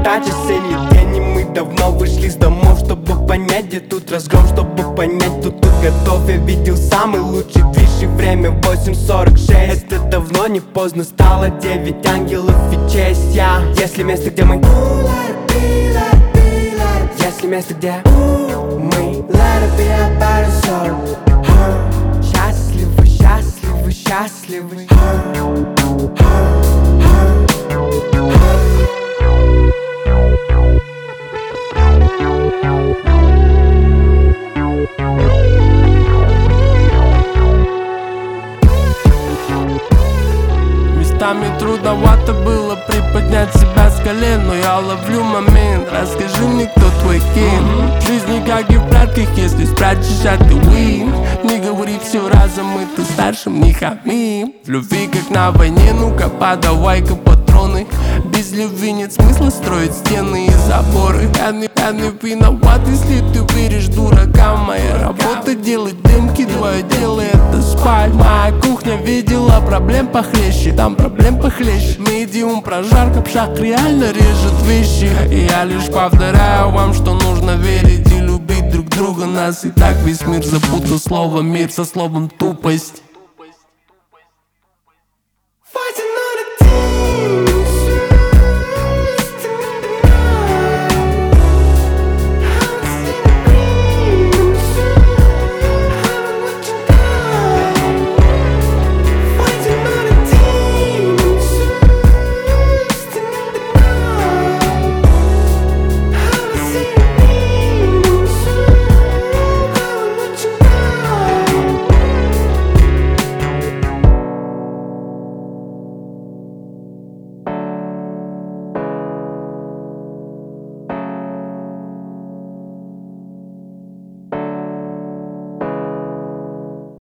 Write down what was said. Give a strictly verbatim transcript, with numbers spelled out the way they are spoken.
та же целью день, и мы давно вышли с домов, чтобы понять, где тут разгром. Чтобы понять, кто тут готов. Я видел самый лучший движ, и время восемь сорок шесть. Это давно не поздно стало, девять ангелов и честь. Я, если место, где мы, если место, где мы, счастливы, счастливы, счастливы. Местами трудновато было приподнять себя с колен, но я ловлю момент. Расскажи мне, кто твой кин. В жизни, как и в прятках, если спрячешь, а ты win. Не говори все разом, мы тут старшим не хами. В любви, как на войне, ну-ка подавай-ка патроны. Без любви нет смысла строить стены и заборы. Я не, я не виноват, если ты веришь дуракам. Моя работа делать дымки, твое дело это спать. Моя кухня видела проблем похлеще, там проблем похлеще. Медиум прожарка, пшак реально режет вещи. И я лишь повторяю вам, что нужно верить и любить друг друга. Нас и так весь мир запутал слово мир со словом тупость.